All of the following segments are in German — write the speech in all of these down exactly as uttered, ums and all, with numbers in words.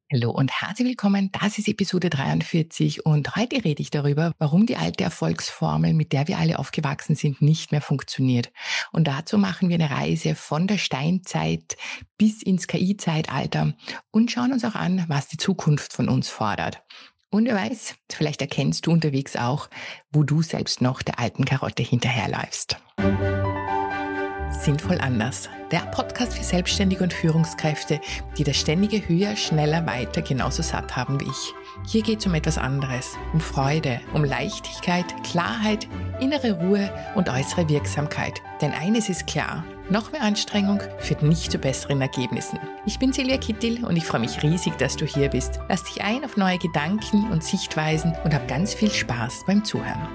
Hallo und herzlich willkommen. Das ist Episode dreiundvierzig und heute rede ich darüber, warum die alte Erfolgsformel, mit der wir alle aufgewachsen sind, nicht mehr funktioniert. Und dazu machen wir eine Reise von der Steinzeit bis ins K I-Zeitalter und schauen uns auch an, was die Zukunft von uns fordert. Und wer weiß, vielleicht erkennst du unterwegs auch, wo du selbst noch der alten Karotte hinterherläufst. Sinnvoll anders. Der Podcast für Selbstständige und Führungskräfte, die das ständige Höher, Schneller, Weiter genauso satt haben wie ich. Hier geht es um etwas anderes, um Freude, um Leichtigkeit, Klarheit, innere Ruhe und äußere Wirksamkeit. Denn eines ist klar, noch mehr Anstrengung führt nicht zu besseren Ergebnissen. Ich bin Silvia Kittil und ich freue mich riesig, dass du hier bist. Lass dich ein auf neue Gedanken und Sichtweisen und hab ganz viel Spaß beim Zuhören.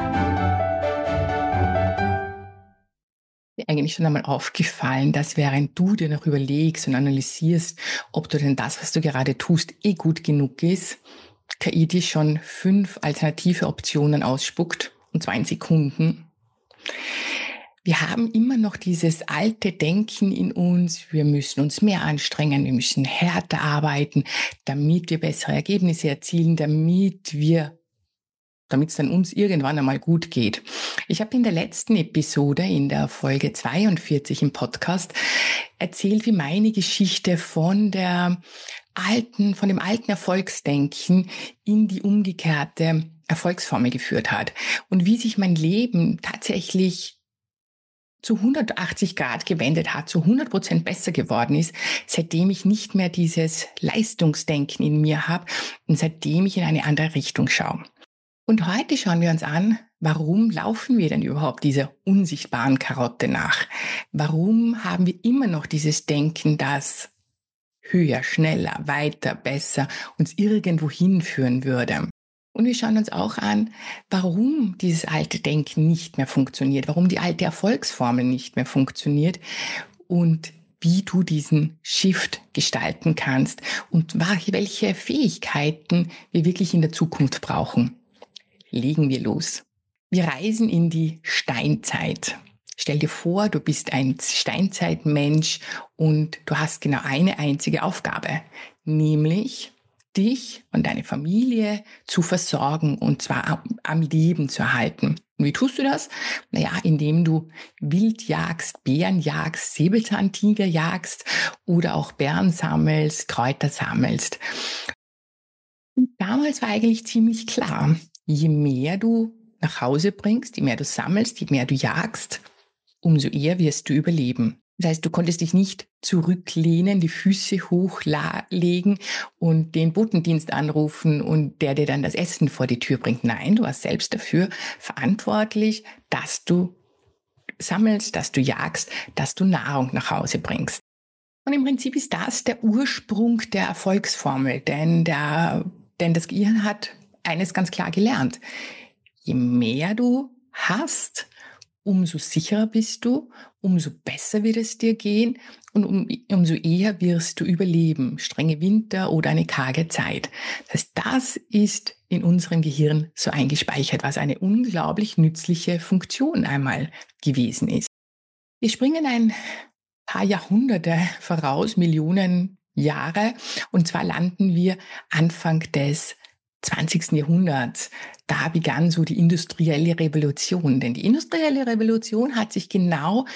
Mir eigentlich schon einmal aufgefallen, dass während du dir noch überlegst und analysierst, ob du denn das, was du gerade tust, eh gut genug ist, K I dir schon fünf alternative Optionen ausspuckt, und zwar in Sekunden. Wir haben immer noch dieses alte Denken in uns, wir müssen uns mehr anstrengen, wir müssen härter arbeiten, damit wir bessere Ergebnisse erzielen, damit wir damit es dann uns irgendwann einmal gut geht. Ich habe in der letzten Episode, in der Folge zweiundvierzig im Podcast, erzählt, wie meine Geschichte von der alten, von dem alten Erfolgsdenken in die umgekehrte Erfolgsformel geführt hat und wie sich mein Leben tatsächlich zu hundertachtzig Grad gewendet hat, zu hundert Prozent besser geworden ist, seitdem ich nicht mehr dieses Leistungsdenken in mir habe und seitdem ich in eine andere Richtung schaue. Und heute schauen wir uns an, warum laufen wir denn überhaupt dieser unsichtbaren Karotte nach? Warum haben wir immer noch dieses Denken, das höher, schneller, weiter, besser uns irgendwo hinführen würde? Und wir schauen uns auch an, warum dieses alte Denken nicht mehr funktioniert, warum die alte Erfolgsformel nicht mehr funktioniert und wie du diesen Shift gestalten kannst und welche Fähigkeiten wir wirklich in der Zukunft brauchen. Legen wir los. Wir reisen in die Steinzeit. Stell dir vor, du bist ein Steinzeitmensch und du hast genau eine einzige Aufgabe, nämlich dich und deine Familie zu versorgen und zwar am Leben zu erhalten. Und wie tust du das? Naja, indem du Wild jagst, Bären jagst, Säbelzahntiger jagst oder auch Beeren sammelst, Kräuter sammelst. Und damals war eigentlich ziemlich klar, je mehr du nach Hause bringst, je mehr du sammelst, je mehr du jagst, umso eher wirst du überleben. Das heißt, du konntest dich nicht zurücklehnen, die Füße hochlegen und den Botendienst anrufen und der dir dann das Essen vor die Tür bringt. Nein, du warst selbst dafür verantwortlich, dass du sammelst, dass du jagst, dass du Nahrung nach Hause bringst. Und im Prinzip ist das der Ursprung der Erfolgsformel, denn, der, denn das Gehirn hat eines ganz klar gelernt. Je mehr du hast, umso sicherer bist du, umso besser wird es dir gehen und um, umso eher wirst du überleben. Strenge Winter oder eine karge Zeit. Das heißt, das ist in unserem Gehirn so eingespeichert, was eine unglaublich nützliche Funktion einmal gewesen ist. Wir springen ein paar Jahrhunderte voraus, Millionen Jahre, und zwar landen wir Anfang des zwanzigsten Jahrhunderts. Da begann so die industrielle Revolution. Denn die industrielle Revolution hat sich genau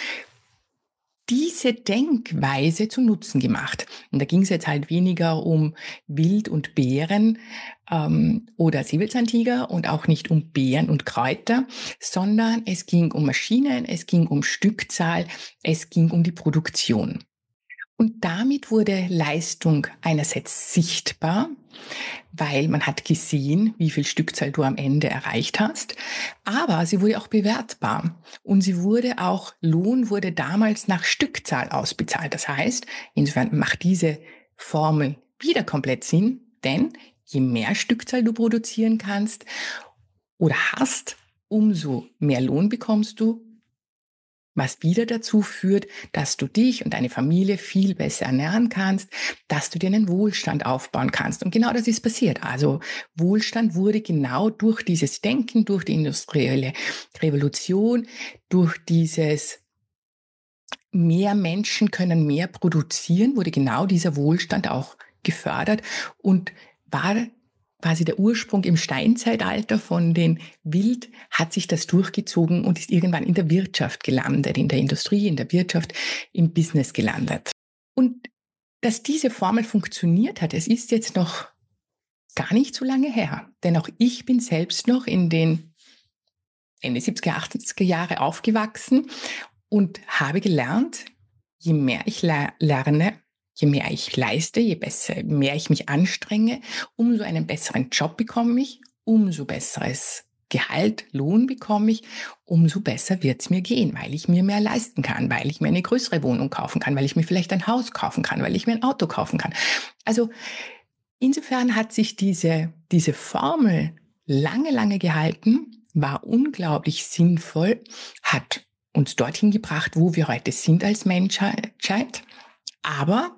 diese Denkweise zu Nutzen gemacht. Und da ging es jetzt halt weniger um Wild und Bären ähm, oder Säbelzahntiger und auch nicht um Beeren und Kräuter, sondern es ging um Maschinen, es ging um Stückzahl, es ging um die Produktion. Und damit wurde Leistung einerseits sichtbar, weil man hat gesehen, wie viel Stückzahl du am Ende erreicht hast, aber sie wurde auch bewertbar und sie wurde auch, Lohn wurde damals nach Stückzahl ausbezahlt. Das heißt, insofern macht diese Formel wieder komplett Sinn, denn je mehr Stückzahl du produzieren kannst oder hast, umso mehr Lohn bekommst du, was wieder dazu führt, dass du dich und deine Familie viel besser ernähren kannst, dass du dir einen Wohlstand aufbauen kannst. Und genau das ist passiert. Also Wohlstand wurde genau durch dieses Denken, durch die industrielle Revolution, durch dieses mehr Menschen können mehr produzieren, wurde genau dieser Wohlstand auch gefördert und war quasi der Ursprung im Steinzeitalter von den Wild, hat sich das durchgezogen und ist irgendwann in der Wirtschaft gelandet, in der Industrie, in der Wirtschaft, im Business gelandet. Und dass diese Formel funktioniert hat, es ist jetzt noch gar nicht so lange her. Denn auch ich bin selbst noch in den Ende siebziger, achtziger Jahre aufgewachsen und habe gelernt, je mehr ich le- lerne, je mehr ich leiste, je besser, je mehr ich mich anstrenge, umso einen besseren Job bekomme ich, umso besseres Gehalt, Lohn bekomme ich, umso besser wird es mir gehen, weil ich mir mehr leisten kann, weil ich mir eine größere Wohnung kaufen kann, weil ich mir vielleicht ein Haus kaufen kann, weil ich mir ein Auto kaufen kann. Also insofern hat sich diese, diese Formel lange, lange gehalten, war unglaublich sinnvoll, hat uns dorthin gebracht, wo wir heute sind als Menschheit. Aber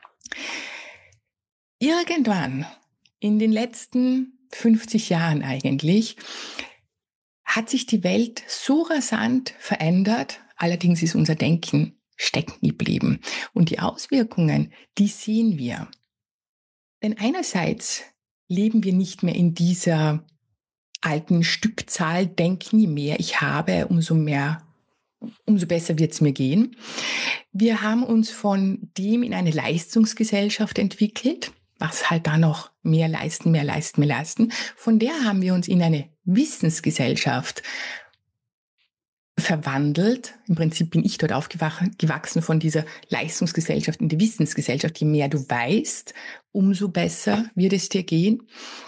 irgendwann in den letzten fünfzig Jahren eigentlich hat sich die Welt so rasant verändert, allerdings ist unser Denken stecken geblieben. Und die Auswirkungen, die sehen wir. Denn einerseits leben wir nicht mehr in dieser alten Stückzahl, denken, je mehr ich habe, umso mehr, umso besser wird es mir gehen. Wir haben uns von dem in eine Leistungsgesellschaft entwickelt, was halt da noch mehr leisten, mehr leisten, mehr leisten. Von der haben wir uns in eine Wissensgesellschaft verwandelt. Im Prinzip bin ich dort aufgewachsen von dieser Leistungsgesellschaft in die Wissensgesellschaft. Je mehr du weißt, umso besser wird es dir gehen.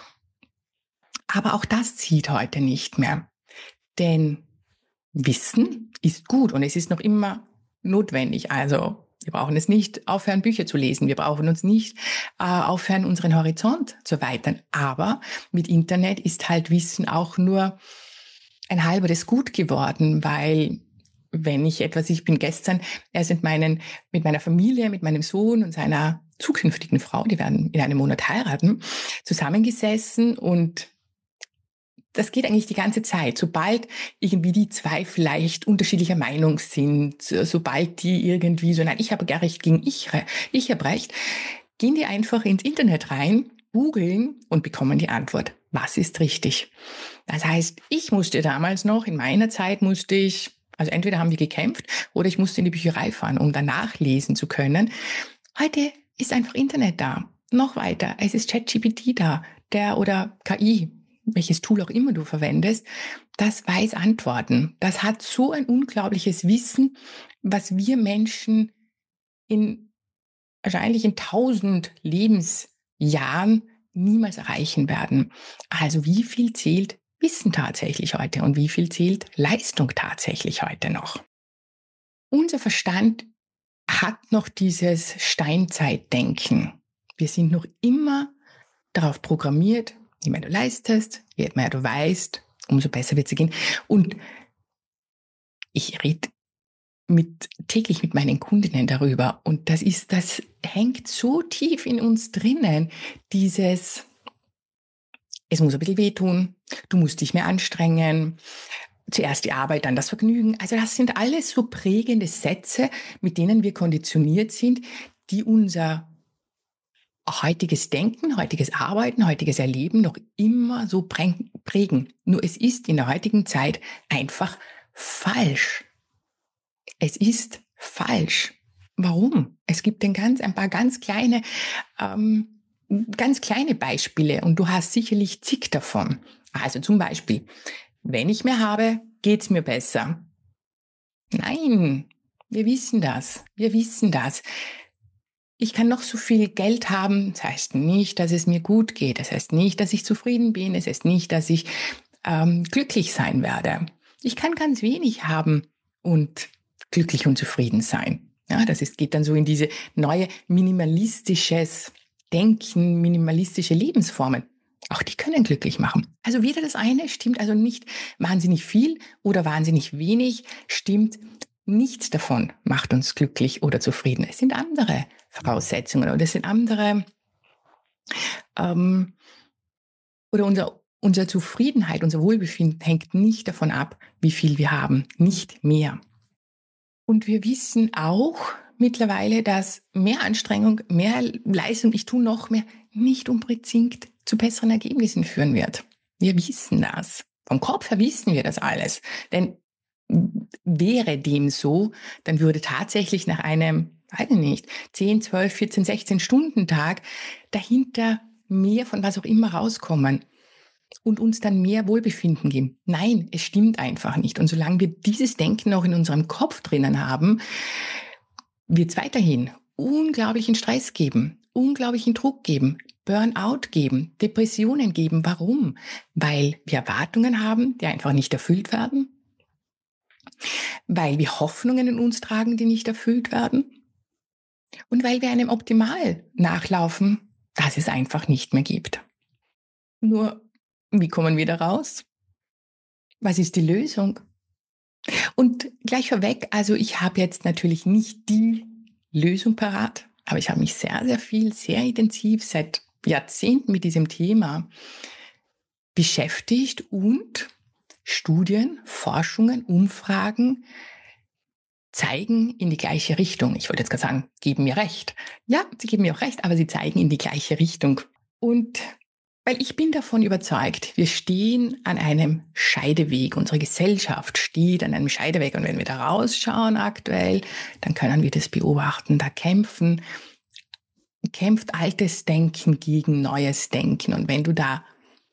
Aber auch das zieht heute nicht mehr. Denn Wissen ist gut und es ist noch immer notwendig. Also wir brauchen es nicht aufhören, Bücher zu lesen. Wir brauchen uns nicht äh, aufhören, unseren Horizont zu erweitern. Aber mit Internet ist halt Wissen auch nur ein halberes Gut geworden, weil wenn ich etwas, ich bin gestern erst mit, meinen, mit meiner Familie, mit meinem Sohn und seiner zukünftigen Frau, die werden in einem Monat heiraten, zusammengesessen und das geht eigentlich die ganze Zeit. Sobald irgendwie die zwei vielleicht unterschiedlicher Meinung sind, sobald die irgendwie so, nein, ich habe gar recht gegen ich, ich habe recht, gehen die einfach ins Internet rein, googeln und bekommen die Antwort. Was ist richtig? Das heißt, ich musste damals noch, in meiner Zeit musste ich, also entweder haben wir gekämpft oder ich musste in die Bücherei fahren, um danach lesen zu können. Heute ist einfach Internet da. Noch weiter, es ist ChatGPT da, der oder K I, welches Tool auch immer du verwendest, das weiß Antworten. Das hat so ein unglaubliches Wissen, was wir Menschen in wahrscheinlich in tausend Lebensjahren niemals erreichen werden. Also wie viel zählt Wissen tatsächlich heute und wie viel zählt Leistung tatsächlich heute noch? Unser Verstand hat noch dieses Steinzeitdenken. Wir sind noch immer darauf programmiert, je mehr du leistest, je mehr du weißt, umso besser wird es gehen. Und ich rede mit, täglich mit meinen Kundinnen darüber. Und das ist, das hängt so tief in uns drinnen, dieses, es muss ein bisschen wehtun, du musst dich mehr anstrengen, zuerst die Arbeit, dann das Vergnügen. Also das sind alles so prägende Sätze, mit denen wir konditioniert sind, die unser heutiges Denken, heutiges Arbeiten, heutiges Erleben noch immer so prägen. Nur es ist in der heutigen Zeit einfach falsch. Es ist falsch. Warum? Es gibt ein, ganz, ein paar ganz kleine, ähm, ganz kleine Beispiele und du hast sicherlich zig davon. Also zum Beispiel, wenn ich mehr habe, geht's mir besser. Nein, wir wissen das. Wir wissen das. Ich kann noch so viel Geld haben, das heißt nicht, dass es mir gut geht. Das heißt nicht, dass ich zufrieden bin. Es heißt nicht, dass ich ähm, glücklich sein werde. Ich kann ganz wenig haben und glücklich und zufrieden sein. Ja, das ist, geht dann so in diese neue minimalistisches Denken, minimalistische Lebensformen. Auch die können glücklich machen. Also weder das eine stimmt, also nicht wahnsinnig viel oder wahnsinnig wenig stimmt. Nichts davon macht uns glücklich oder zufrieden. Es sind andere Voraussetzungen oder es sind andere ähm, oder unser, unsere Zufriedenheit, unser Wohlbefinden hängt nicht davon ab, wie viel wir haben, nicht mehr. Und wir wissen auch mittlerweile, dass mehr Anstrengung, mehr Leistung, ich tue noch mehr, nicht unbedingt zu besseren Ergebnissen führen wird. Wir wissen das. Vom Kopf her wissen wir das alles. Denn wäre dem so, dann würde tatsächlich nach einem, weiß ich nicht, zehn, zwölf, vierzehn, sechzehn Stunden Tag dahinter mehr von was auch immer rauskommen und uns dann mehr Wohlbefinden geben. Nein, es stimmt einfach nicht. Und solange wir dieses Denken noch in unserem Kopf drinnen haben, wird es weiterhin unglaublichen Stress geben, unglaublichen Druck geben, Burnout geben, Depressionen geben. Warum? Weil wir Erwartungen haben, die einfach nicht erfüllt werden, weil wir Hoffnungen in uns tragen, die nicht erfüllt werden und weil wir einem Optimal nachlaufen, das es einfach nicht mehr gibt. Nur, wie kommen wir da raus? Was ist die Lösung? Und gleich vorweg, also ich habe jetzt natürlich nicht die Lösung parat, aber ich habe mich sehr, sehr viel, sehr intensiv seit Jahrzehnten mit diesem Thema beschäftigt und Studien, Forschungen, Umfragen zeigen in die gleiche Richtung. Ich wollte jetzt gerade sagen, geben mir recht. Ja, sie geben mir auch recht, aber sie zeigen in die gleiche Richtung. Und weil ich bin davon überzeugt, wir stehen an einem Scheideweg. Unsere Gesellschaft steht an einem Scheideweg. Und wenn wir da rausschauen aktuell, dann können wir das beobachten. Da kämpfen, kämpft altes Denken gegen neues Denken. Und wenn du da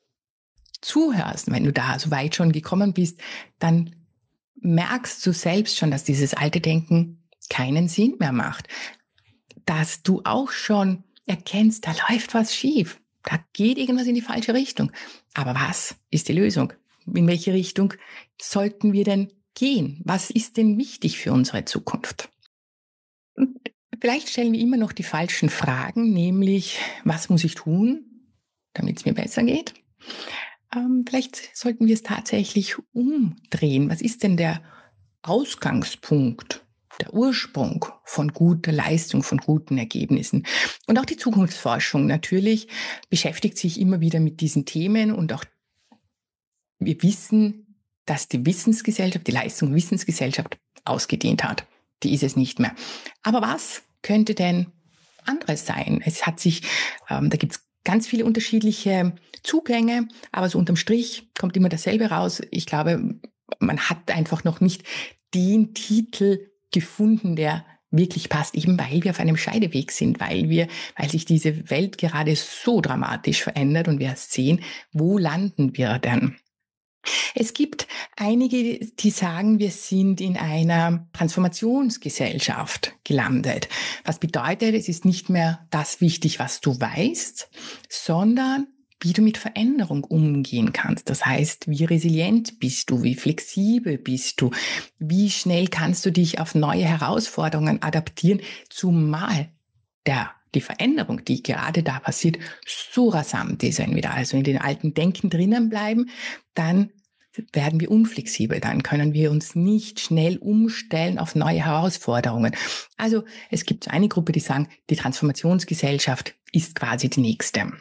zuhörst, wenn du da so weit schon gekommen bist, dann merkst du selbst schon, dass dieses alte Denken keinen Sinn mehr macht. Dass du auch schon erkennst, da läuft was schief. Da geht irgendwas in die falsche Richtung. Aber was ist die Lösung? In welche Richtung sollten wir denn gehen? Was ist denn wichtig für unsere Zukunft? Und vielleicht stellen wir immer noch die falschen Fragen, nämlich, was muss ich tun, damit es mir besser geht? Ähm, vielleicht sollten wir es tatsächlich umdrehen. Was ist denn der Ausgangspunkt, der Ursprung von guter Leistung, von guten Ergebnissen? Und auch die Zukunftsforschung natürlich beschäftigt sich immer wieder mit diesen Themen und auch wir wissen, dass die Wissensgesellschaft, die Leistung Wissensgesellschaft ausgedehnt hat. Die ist es nicht mehr. Aber was könnte denn anderes sein? Es hat sich, ähm, da gibt es ganz viele unterschiedliche Zugänge, aber so unterm Strich kommt immer dasselbe raus. Ich glaube, man hat einfach noch nicht den Titel gefunden, der wirklich passt, eben weil wir auf einem Scheideweg sind, weil wir, weil sich diese Welt gerade so dramatisch verändert und wir sehen, wo landen wir denn? Es gibt einige, die sagen, wir sind in einer Transformationsgesellschaft gelandet. Was bedeutet, es ist nicht mehr das wichtig, was du weißt, sondern wie du mit Veränderung umgehen kannst. Das heißt, wie resilient bist du, wie flexibel bist du, wie schnell kannst du dich auf neue Herausforderungen adaptieren, zumal der die Veränderung, die gerade da passiert, so rasant ist, wenn wir da also in den alten Denken drinnen bleiben, dann werden wir unflexibel, dann können wir uns nicht schnell umstellen auf neue Herausforderungen. Also es gibt so eine Gruppe, die sagen, die Transformationsgesellschaft ist quasi die nächste.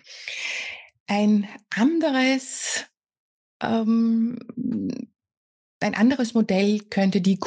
Ein anderes, ähm, ein anderes Modell könnte die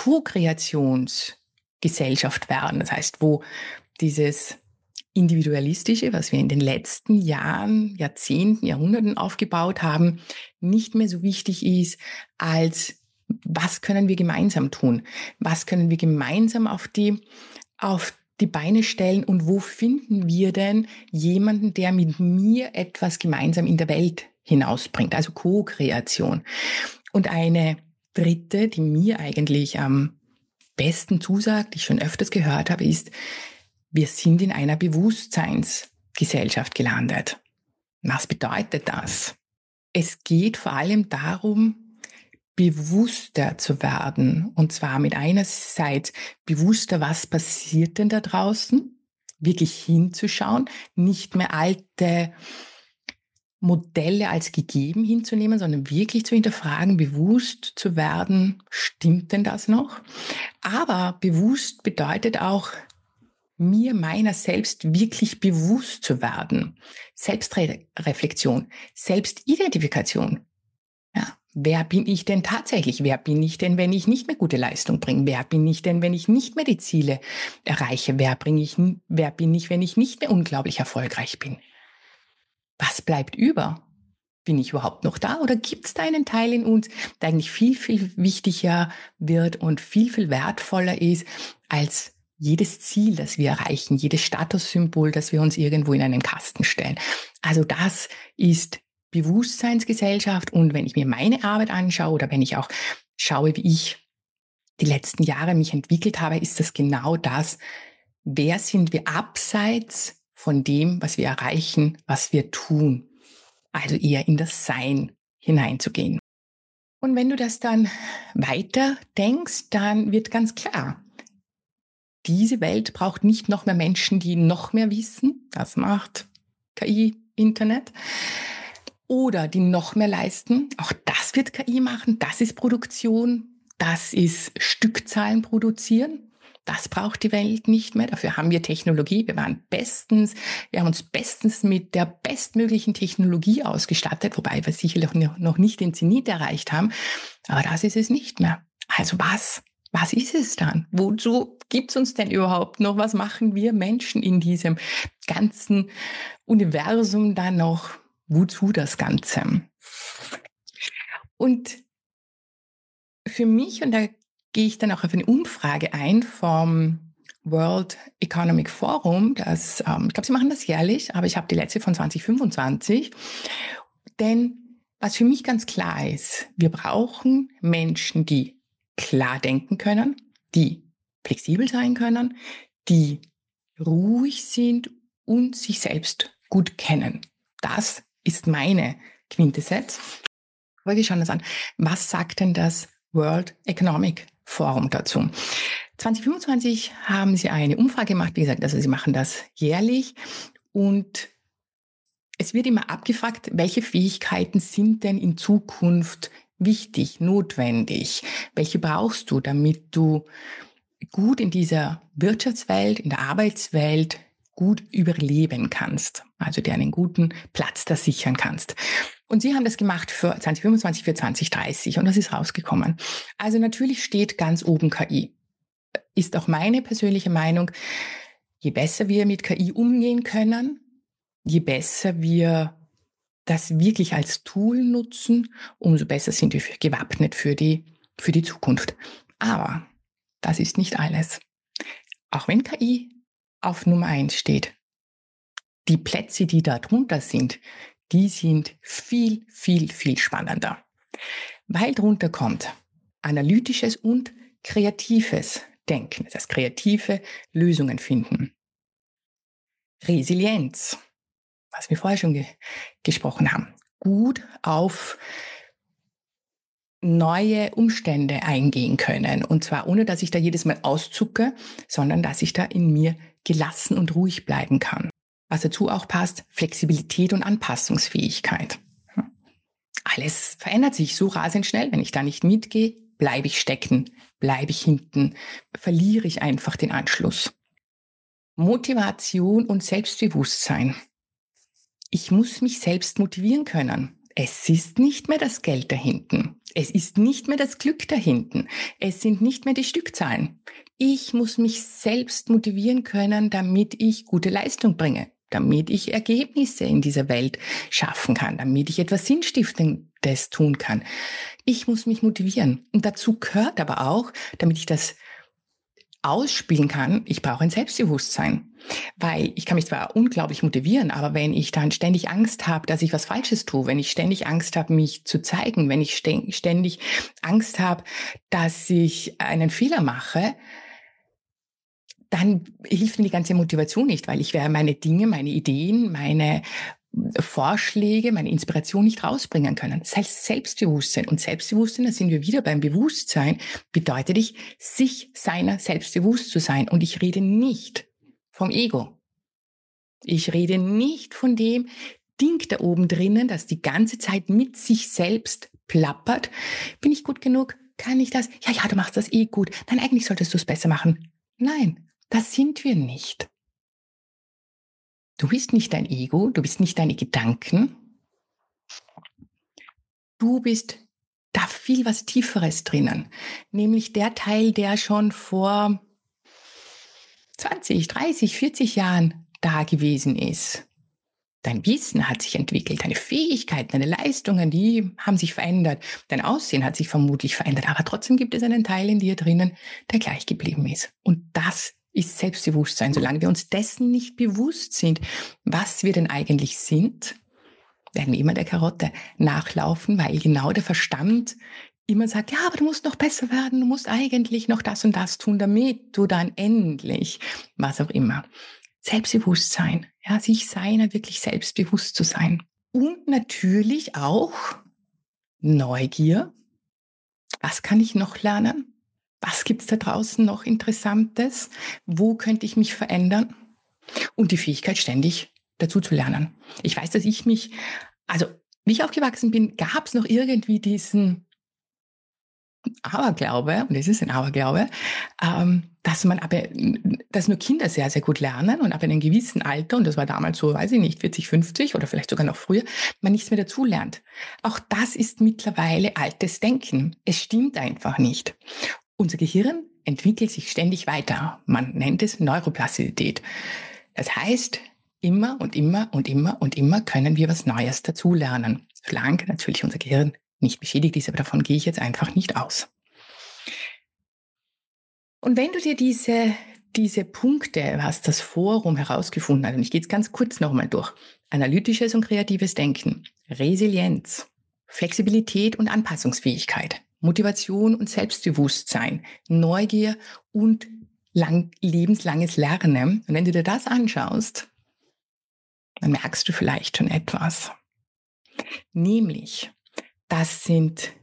Co-Kreationsgesellschaft werden. Das heißt, wo dieses Individualistische, was wir in den letzten Jahren, Jahrzehnten, Jahrhunderten aufgebaut haben, nicht mehr so wichtig ist, als was können wir gemeinsam tun? Was können wir gemeinsam auf die, auf die Beine stellen und wo finden wir denn jemanden, der mit mir etwas gemeinsam in der Welt hinausbringt? Also Co-Kreation. Und eine dritte, die mir eigentlich am besten zusagt, die ich schon öfters gehört habe, ist, wir sind in einer Bewusstseinsgesellschaft gelandet. Was bedeutet das? Es geht vor allem darum, bewusster zu werden. Und zwar mit einerseits bewusster, was passiert denn da draußen? Wirklich hinzuschauen, nicht mehr alte Modelle als gegeben hinzunehmen, sondern wirklich zu hinterfragen, bewusst zu werden, stimmt denn das noch? Aber bewusst bedeutet auch, mir meiner selbst wirklich bewusst zu werden. Selbstreflexion, Selbstidentifikation. Ja, Wer bin ich denn tatsächlich? Wer bin ich denn, wenn ich nicht mehr gute Leistung bringe? Wer bin ich denn, wenn ich nicht mehr die Ziele erreiche? Wer, bring ich, wer bin ich, wenn ich nicht mehr unglaublich erfolgreich bin? Was bleibt über? Bin ich überhaupt noch da oder gibt es da einen Teil in uns, der eigentlich viel, viel wichtiger wird und viel, viel wertvoller ist als jedes Ziel, das wir erreichen, jedes Statussymbol, das wir uns irgendwo in einen Kasten stellen? Also das ist Bewusstseinsgesellschaft, und wenn ich mir meine Arbeit anschaue oder wenn ich auch schaue, wie ich die letzten Jahre mich entwickelt habe, ist das genau das. Wer sind wir abseits von dem, was wir erreichen, was wir tun? Also eher in das Sein hineinzugehen. Und wenn du das dann weiter denkst, dann wird ganz klar, diese Welt braucht nicht noch mehr Menschen, die noch mehr wissen. Das macht K I, Internet. Oder die noch mehr leisten. Auch das wird K I machen. Das ist Produktion. Das ist Stückzahlen produzieren. Das braucht die Welt nicht mehr. Dafür haben wir Technologie. Wir waren bestens, wir haben uns bestens mit der bestmöglichen Technologie ausgestattet, wobei wir sicherlich noch nicht den Zenit erreicht haben. Aber das ist es nicht mehr. Also was? Was ist es dann? Wozu gibt's uns denn überhaupt noch? Was machen wir Menschen in diesem ganzen Universum dann noch? Wozu das Ganze? Und für mich, und da gehe ich dann auch auf eine Umfrage ein vom World Economic Forum, das, ähm, ich glaube, sie machen das jährlich, aber ich habe die letzte von zwanzig fünfundzwanzig. Denn was für mich ganz klar ist, wir brauchen Menschen, die klar denken können, die flexibel sein können, die ruhig sind und sich selbst gut kennen. Das ist meine Quintessenz. Aber wir schauen uns an, was sagt denn das World Economic Forum dazu? zwanzig fünfundzwanzig haben sie eine Umfrage gemacht, wie gesagt, also sie machen das jährlich, und es wird immer abgefragt, welche Fähigkeiten sind denn in Zukunft wichtig, notwendig? Welche brauchst du, damit du gut in dieser Wirtschaftswelt, in der Arbeitswelt gut überleben kannst, also dir einen guten Platz da sichern kannst. Und sie haben das gemacht für zwanzig fünfundzwanzig, für zwanzig dreißig, und das ist rausgekommen. Also natürlich steht ganz oben K I. Ist auch meine persönliche Meinung, je besser wir mit K I umgehen können, je besser wir das wirklich als Tool nutzen, umso besser sind wir gewappnet für die, für die Zukunft. Aber das ist nicht alles. Auch wenn K I auf Nummer eins steht, die Plätze, die da drunter sind, die sind viel, viel, viel spannender. Weil drunter kommt analytisches und kreatives Denken, das heißt kreative Lösungen finden. Resilienz, was wir vorher schon ge- gesprochen haben. Gut auf neue Umstände eingehen können. Und zwar ohne, dass ich da jedes Mal auszucke, sondern dass ich da in mir gelassen und ruhig bleiben kann. Was dazu auch passt, Flexibilität und Anpassungsfähigkeit. Alles verändert sich so rasend schnell. Wenn ich da nicht mitgehe, bleibe ich stecken, bleibe ich hinten, verliere ich einfach den Anschluss. Motivation und Selbstbewusstsein. Ich muss mich selbst motivieren können. Es ist nicht mehr das Geld da hinten. Es ist nicht mehr das Glück da hinten. Es sind nicht mehr die Stückzahlen. Ich muss mich selbst motivieren können, damit ich gute Leistung bringe, damit ich Ergebnisse in dieser Welt schaffen kann, damit ich etwas Sinnstiftendes tun kann. Ich muss mich motivieren. Und dazu gehört aber auch, damit ich das ausspielen kann, ich brauche ein Selbstbewusstsein. Weil ich kann mich zwar unglaublich motivieren, aber wenn ich dann ständig Angst habe, dass ich was Falsches tue, wenn ich ständig Angst habe, mich zu zeigen, wenn ich ständig Angst habe, dass ich einen Fehler mache, dann hilft mir die ganze Motivation nicht, weil ich werde meine Dinge, meine Ideen, meine Vorschläge, meine Inspiration nicht rausbringen können. Das heißt Selbstbewusstsein. Und Selbstbewusstsein, da sind wir wieder beim Bewusstsein, bedeutet ich, sich seiner selbst bewusst zu sein. Und ich rede nicht vom Ego. Ich rede nicht von dem Ding da oben drinnen, das die ganze Zeit mit sich selbst plappert. Bin ich gut genug? Kann ich das? Ja, ja, du machst das eh gut. Nein, eigentlich solltest du es besser machen. Nein, das sind wir nicht. Du bist nicht dein Ego, du bist nicht deine Gedanken. Du bist da viel was Tieferes drinnen. Nämlich der Teil, der schon vor zwanzig, dreißig, vierzig Jahren da gewesen ist. Dein Wissen hat sich entwickelt, deine Fähigkeiten, deine Leistungen, die haben sich verändert. Dein Aussehen hat sich vermutlich verändert, aber trotzdem gibt es einen Teil in dir drinnen, der gleich geblieben ist. Und das ist Selbstbewusstsein. Solange wir uns dessen nicht bewusst sind, was wir denn eigentlich sind, werden wir immer der Karotte nachlaufen, weil genau der Verstand immer sagt, ja, aber du musst noch besser werden, du musst eigentlich noch das und das tun, damit du dann endlich, was auch immer. Selbstbewusstsein, ja, sich seiner wirklich selbstbewusst zu sein. Und natürlich auch Neugier. Was kann ich noch lernen? Was gibt's da draußen noch Interessantes? Wo könnte ich mich verändern? Und die Fähigkeit, ständig dazu zu lernen. Ich weiß, dass ich mich, also wie ich aufgewachsen bin, gab es noch irgendwie diesen Aberglaube, und es ist ein Aberglaube, ähm, dass man aber, dass nur Kinder sehr, sehr gut lernen und ab einem gewissen Alter, und das war damals so, weiß ich nicht, vierzig, fünfzig oder vielleicht sogar noch früher, man nichts mehr dazu lernt. Auch das ist mittlerweile altes Denken. Es stimmt einfach nicht. Unser Gehirn entwickelt sich ständig weiter. Man nennt es Neuroplastizität. Das heißt, immer und immer und immer und immer können wir was Neues dazulernen. Solange natürlich unser Gehirn nicht beschädigt ist, aber davon gehe ich jetzt einfach nicht aus. Und wenn du dir diese, diese Punkte, was das Forum herausgefunden hat, und ich gehe jetzt ganz kurz nochmal durch, analytisches und kreatives Denken, Resilienz, Flexibilität und Anpassungsfähigkeit, Motivation und Selbstbewusstsein, Neugier und lang, lebenslanges Lernen. Und wenn du dir das anschaust, dann merkst du vielleicht schon etwas. Nämlich, das sind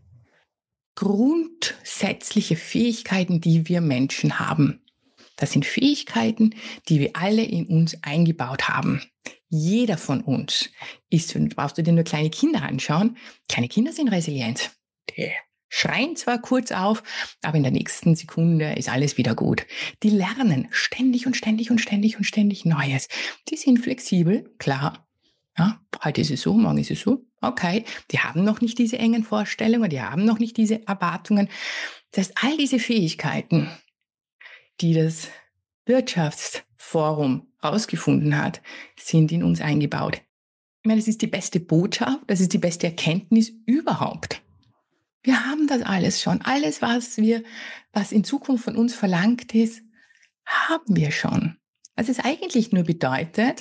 grundsätzliche Fähigkeiten, die wir Menschen haben. Das sind Fähigkeiten, die wir alle in uns eingebaut haben. Jeder von uns ist, und brauchst du dir nur kleine Kinder anschauen, kleine Kinder sind resilient. Die schreien zwar kurz auf, aber in der nächsten Sekunde ist alles wieder gut. Die lernen ständig und ständig und ständig und ständig Neues. Die sind flexibel, klar. Ja, heute ist es so, morgen ist es so. Okay, die haben noch nicht diese engen Vorstellungen, die haben noch nicht diese Erwartungen. Das heißt, all diese Fähigkeiten, die das Wirtschaftsforum herausgefunden hat, sind in uns eingebaut. Ich meine, das ist die beste Botschaft, das ist die beste Erkenntnis überhaupt. Wir haben das alles schon. Alles, was wir, was in Zukunft von uns verlangt ist, haben wir schon. Was es eigentlich nur bedeutet,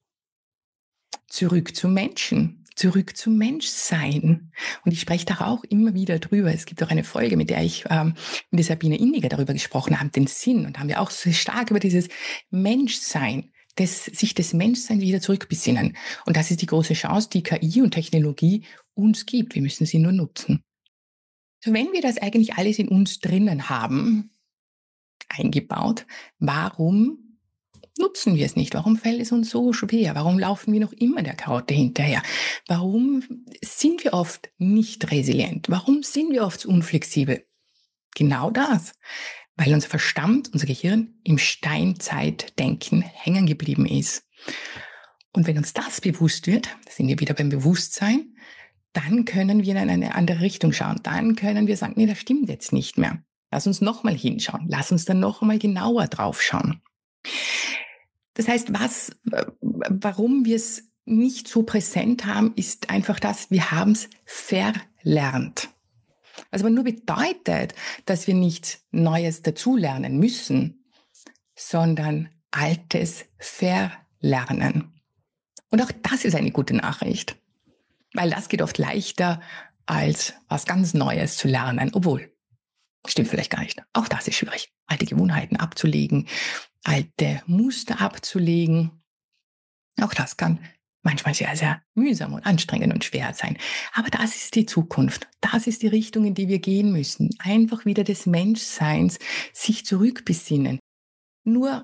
zurück zum Menschen, zurück zum Menschsein. Und ich spreche da auch immer wieder drüber. Es gibt auch eine Folge, mit der ich ähm, mit der Sabine Inniger darüber gesprochen habe, den Sinn. Und haben wir auch so stark über dieses Menschsein, des, sich des Menschseins wieder zurückbesinnen. Und das ist die große Chance, die K I und Technologie uns gibt. Wir müssen sie nur nutzen. So, wenn wir das eigentlich alles in uns drinnen haben, eingebaut, warum nutzen wir es nicht? Warum fällt es uns so schwer? Warum laufen wir noch immer der Karotte hinterher? Warum sind wir oft nicht resilient? Warum sind wir oft so unflexibel? Genau das, weil unser Verstand, unser Gehirn im Steinzeitdenken hängen geblieben ist. Und wenn uns das bewusst wird, da sind wir wieder beim Bewusstsein, dann können wir in eine andere Richtung schauen. Dann können wir sagen, nee, das stimmt jetzt nicht mehr. Lass uns nochmal hinschauen. Lass uns dann noch einmal genauer drauf schauen. Das heißt, was, warum wir es nicht so präsent haben, ist einfach das, wir haben es verlernt. Was aber nur bedeutet, dass wir nichts Neues dazulernen müssen, sondern Altes verlernen. Und auch das ist eine gute Nachricht, weil das geht oft leichter, als was ganz Neues zu lernen, obwohl, stimmt vielleicht gar nicht. Auch das ist schwierig, alte Gewohnheiten abzulegen, alte Muster abzulegen. Auch das kann manchmal sehr, sehr mühsam und anstrengend und schwer sein. Aber das ist die Zukunft. Das ist die Richtung, in die wir gehen müssen. Einfach wieder des Menschseins sich zurückbesinnen. Nur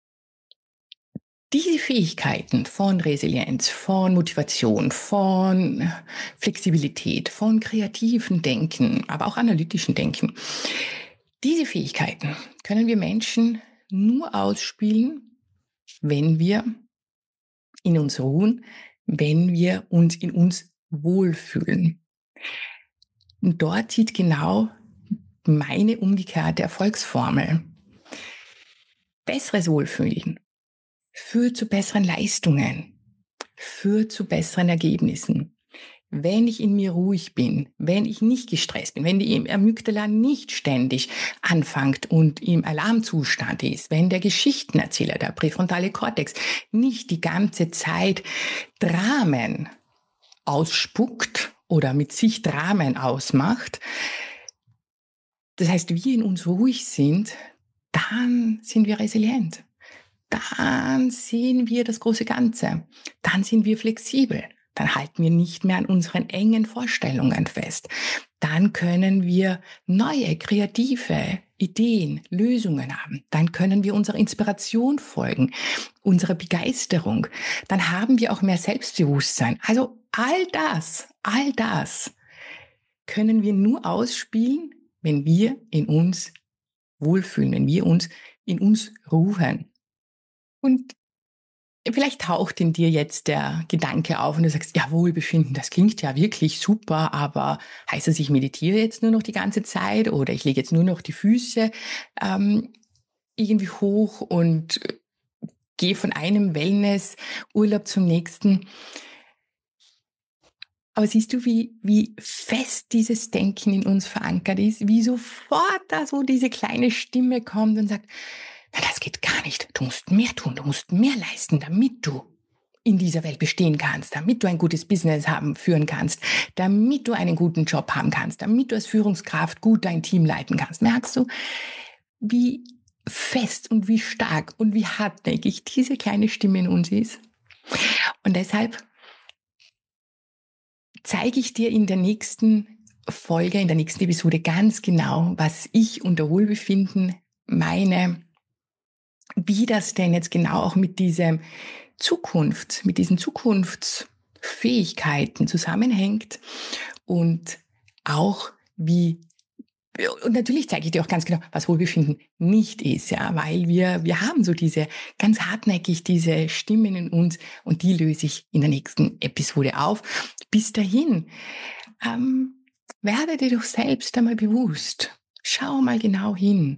diese Fähigkeiten von Resilienz, von Motivation, von Flexibilität, von kreativen Denken, aber auch analytischen Denken, diese Fähigkeiten können wir Menschen nur ausspielen, wenn wir in uns ruhen, wenn wir uns in uns wohlfühlen. Und dort sieht genau meine umgekehrte Erfolgsformel. Besseres Wohlfühlen führt zu besseren Leistungen, führt zu besseren Ergebnissen. Wenn ich in mir ruhig bin, wenn ich nicht gestresst bin, wenn die Amygdala nicht ständig anfängt und im Alarmzustand ist, wenn der Geschichtenerzähler, der präfrontale Kortex, nicht die ganze Zeit Dramen ausspuckt oder mit sich Dramen ausmacht, das heißt, wir in uns ruhig sind, dann sind wir resilient. Dann sehen wir das große Ganze. Dann sind wir flexibel. Dann halten wir nicht mehr an unseren engen Vorstellungen fest. Dann können wir neue, kreative Ideen, Lösungen haben. Dann können wir unserer Inspiration folgen, unserer Begeisterung. Dann haben wir auch mehr Selbstbewusstsein. Also all das, all das können wir nur ausspielen, wenn wir in uns wohlfühlen, wenn wir uns in uns ruhen. Und vielleicht taucht in dir jetzt der Gedanke auf und du sagst, ja, Wohlbefinden, das klingt ja wirklich super, aber heißt das, ich meditiere jetzt nur noch die ganze Zeit oder ich lege jetzt nur noch die Füße ähm, irgendwie hoch und gehe von einem Wellnessurlaub zum nächsten. Aber siehst du, wie, wie fest dieses Denken in uns verankert ist, wie sofort da so diese kleine Stimme kommt und sagt, na, das geht gar nicht, du musst mehr tun, du musst mehr leisten, damit du in dieser Welt bestehen kannst, damit du ein gutes Business haben, führen kannst, damit du einen guten Job haben kannst, damit du als Führungskraft gut dein Team leiten kannst. Merkst du, wie fest und wie stark und wie hartnäckig diese kleine Stimme in uns ist? Und deshalb zeige ich dir in der nächsten Folge, in der nächsten Episode ganz genau, was ich unter Wohlbefinden meine, wie das denn jetzt genau auch mit diesem Zukunft, mit diesen Zukunftsfähigkeiten zusammenhängt und auch wie, und natürlich zeige ich dir auch ganz genau, was Wohlbefinden nicht ist, ja, weil wir, wir haben so diese, ganz hartnäckig diese Stimmen in uns und die löse ich in der nächsten Episode auf. Bis dahin, ähm, werde dir doch selbst einmal bewusst. Schau mal genau hin.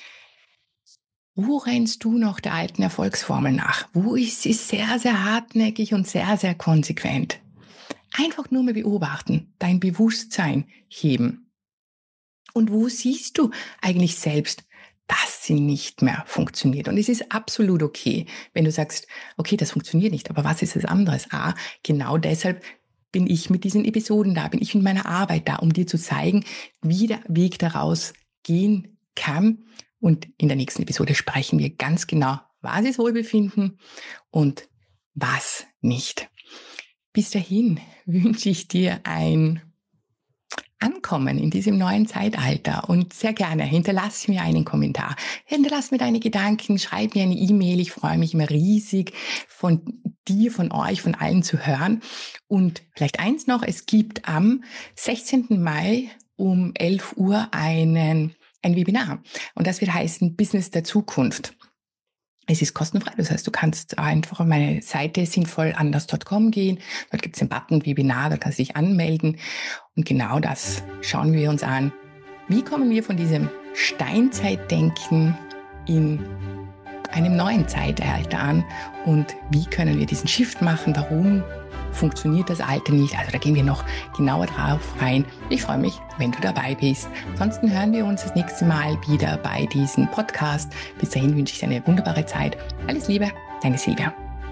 Wo rennst du noch der alten Erfolgsformel nach? Wo ist sie sehr, sehr hartnäckig und sehr, sehr konsequent? Einfach nur mal beobachten, dein Bewusstsein heben. Und wo siehst du eigentlich selbst, dass sie nicht mehr funktioniert? Und es ist absolut okay, wenn du sagst, okay, das funktioniert nicht, aber was ist das anderes? Ah, genau deshalb bin ich mit diesen Episoden da, bin ich mit meiner Arbeit da, um dir zu zeigen, wie der Weg daraus gehen kann. Und in der nächsten Episode sprechen wir ganz genau, was ist Wohlbefinden und was nicht. Bis dahin wünsche ich dir ein Ankommen in diesem neuen Zeitalter und sehr gerne hinterlass mir einen Kommentar, hinterlass mir deine Gedanken, schreib mir eine E-Mail, ich freue mich immer riesig von dir, von euch, von allen zu hören. Und vielleicht eins noch, es gibt am sechzehnten Mai um elf Uhr einen ein Webinar und das wird heißen Business der Zukunft. Es ist kostenfrei, das heißt, du kannst einfach auf meine Seite sinnvoll anders punkt com gehen, dort gibt es den Button Webinar, da kannst du dich anmelden und genau das schauen wir uns an. Wie kommen wir von diesem Steinzeitdenken in einem neuen Zeitalter an und wie können wir diesen Shift machen, warum funktioniert das Alte nicht? Also da gehen wir noch genauer drauf rein. Ich freue mich, wenn du dabei bist. Ansonsten hören wir uns das nächste Mal wieder bei diesem Podcast. Bis dahin wünsche ich dir eine wunderbare Zeit. Alles Liebe, deine Silvia.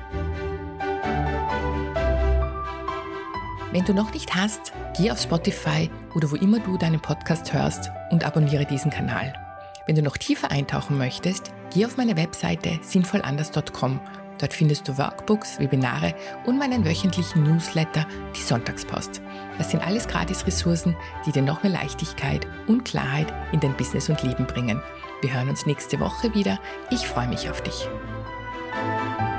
Wenn du noch nicht hast, geh auf Spotify oder wo immer du deinen Podcast hörst und abonniere diesen Kanal. Wenn du noch tiefer eintauchen möchtest, geh auf meine Webseite sinnvoll anders punkt com. Dort findest du Workbooks, Webinare und meinen wöchentlichen Newsletter, die Sonntagspost. Das sind alles Gratis-Ressourcen, die dir noch mehr Leichtigkeit und Klarheit in dein Business und Leben bringen. Wir hören uns nächste Woche wieder. Ich freue mich auf dich.